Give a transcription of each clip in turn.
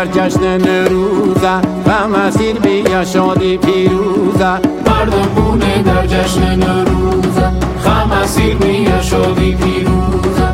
در جشن نوروزه، غم اسیر بیا شادی پیروزه. مردم بونه در جشن نوروزه، غم اسیر بیا شادی پیروزه.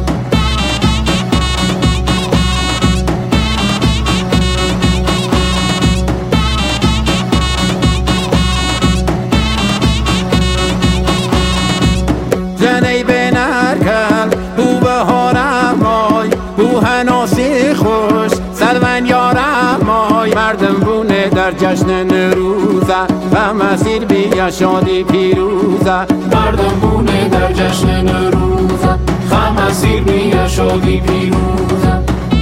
جنی به نرکل او بهارم مای، او هناسی خوش سلون یارم مای. مردم بونه در جشن نوروزه، غم اسیر بیا شادی پیروزه. مردم بونه در جشن نوروزه، غم اسیر بیا شادی پیروزه.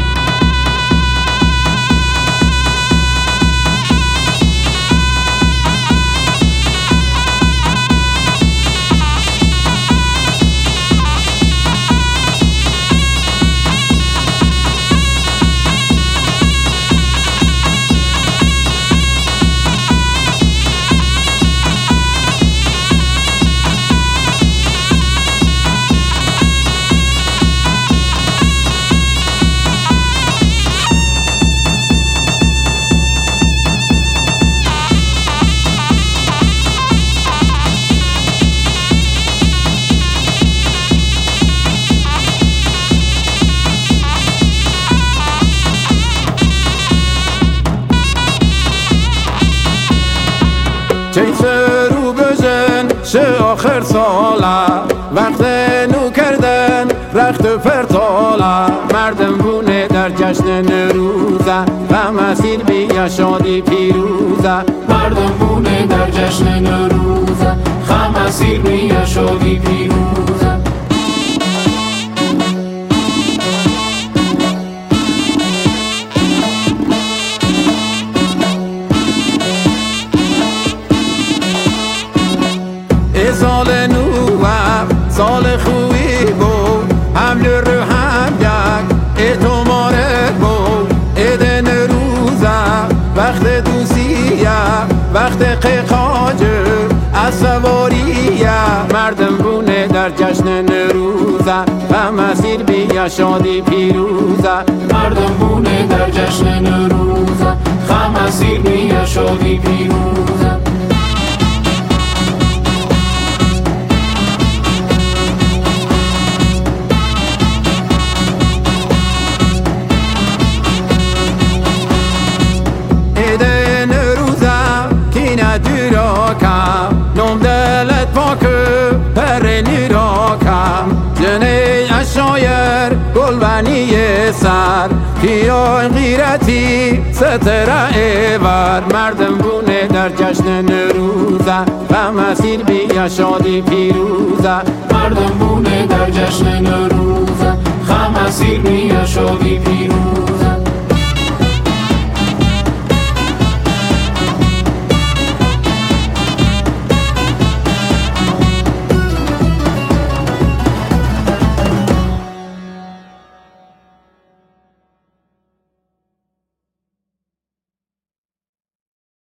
چه سرو بزن شه آخر ساله، وقت نو کردن رخت و پرتاله. مردم بونه در جشن نوروزه، غم اسیر بیا شادی پیروزه. مردم بونه در جشن نوروزه، غم اسیر بیا شادی پیروزه. سال نو سال خوبی بود، حمل رو هم یک اعتمارت بود. عید نوروزه وقت دوستیه، وقت قیقاجه از سواریه. مردم بونه در جشن نوروزه، غم اسیر بیا شادی پیروزه. مردم بونه در جشن نوروزه، غم اسیر بیا شادی پیروزه. نام دلت پاکه پر نیراکم، جنی اشایر گلبنی سر. پیای غیرتی ستره ایور، مردم بونه در جشن نوروزه، غم اسیر بیا شادی پیروزه. مردم بونه در جشن نوروزه، غم اسیر بیا شادی پیروزه.